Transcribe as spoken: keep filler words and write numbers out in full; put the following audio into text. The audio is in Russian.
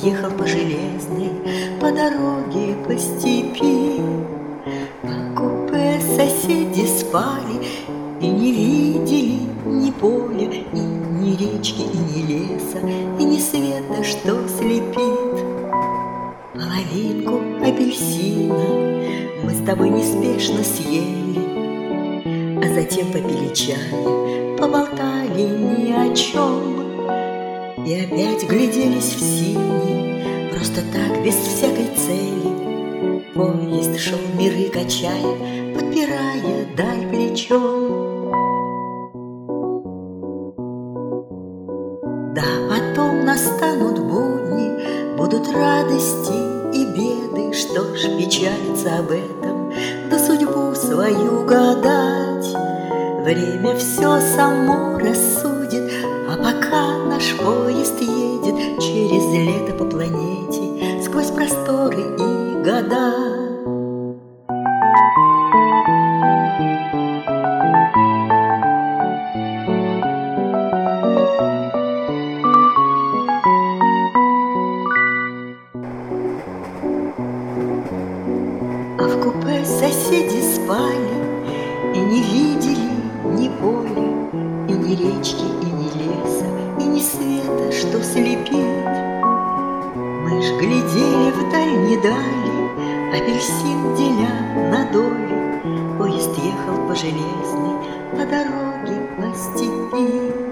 ехал по железной, по дороге, по степи. По купе соседи спали и не видели ни поля, и ни речки, и ни леса, и ни света, что слепит. Половинку апельсина мы с тобой неспешно съели, а затем попили чая, поболтали ни о чем. И опять гляделись в синий, просто так, без всякой цели. Поезд шел, миры качая, подпирая даль плечом. Да потом настанут будни, будут радости и беды. Что ж печалиться об этом, да судьбу свою гадать. Время все само рассудит, а пока наш поезд едет через лето по планете, сквозь просторы и года. А в купе соседи спали и не видели ни поля, и ни речки, и ни леса, и ни света, что слепит. Мы ж глядели вдаль, не дали апельсин деля на доли. Поезд ехал по железной, по дороге, по степи.